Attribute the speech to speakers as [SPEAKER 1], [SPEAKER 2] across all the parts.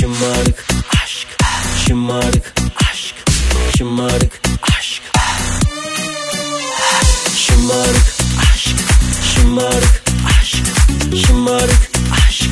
[SPEAKER 1] Şımarık aşk, şımarık aşk, şımarık aşk. Şımarık aşk, şımarık aşk, şımarık aşk.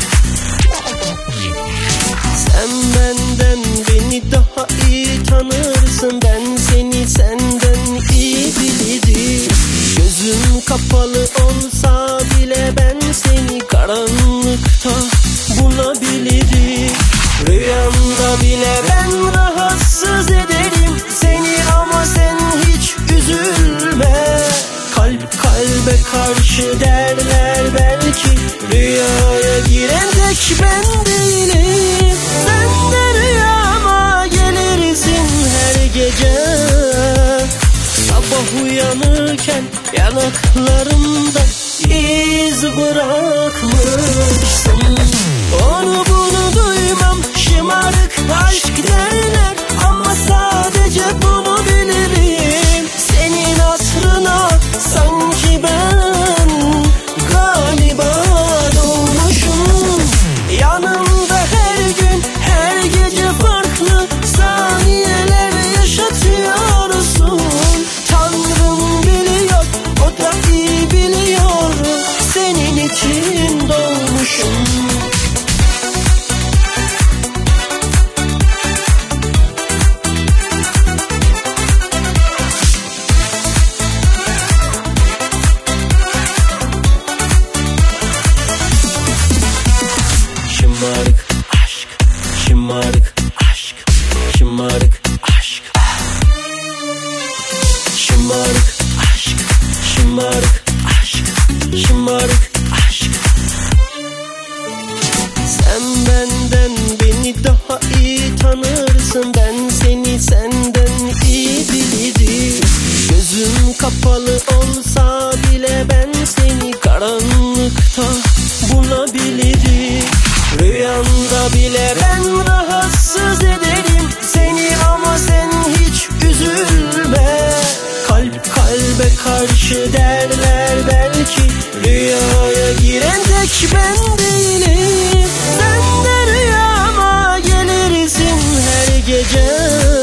[SPEAKER 1] Sen benden beni daha iyi tanırsın, ben seni senden iyi bilirim. Gözüm kapalı olsa bile ben seni karanlıkta bulabilirim. Rüyamda bile ben rahatsız ederim seni, ama sen hiç üzülme. Kalp kalbe karşı derler belki, rüyaya giren tek ben değilim. Sen de rüyama gelirsin her gece. Sabah uyanırken yanaklarımda iz bırakmışsın. Onu bunu duymam, şımarık aşk derler, ama sadece bunu bilirim. Senin asrına sanki ben galiba doğmuşum. Yanımda her gün her gece farklı saniyeler yaşatıyorsun. Tanrım biliyor, o da iyi biliyor, senin için doğmuşum. Şımarık aşk, şımarık aşk, şımarık aşk. Şımarık aşk, şımarık aşk, şımarık aşk. Sen benden beni daha iyi tanırsın, ben seni senden iyi bilirim. Gözüm kapalı olsa bile ben seni karanlıkta bulabilirim. Rüyamda bile ben rahatsız ederim seni, ama sen hiç üzülme. Kalp kalbe karşı derler belki, rüyaya giren tek ben değilim. Sen de rüyama gelirsin her gece.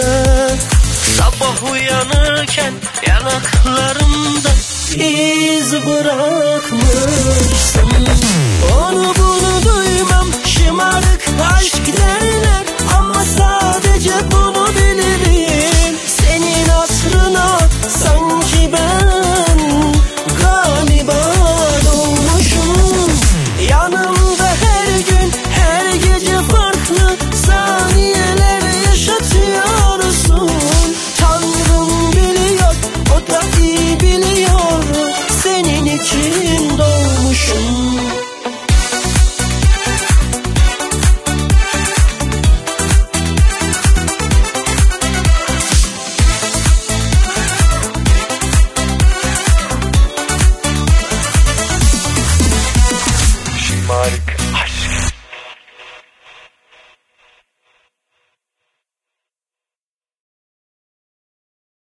[SPEAKER 1] Sabah uyanırken yanaklarımda iz bırakmış.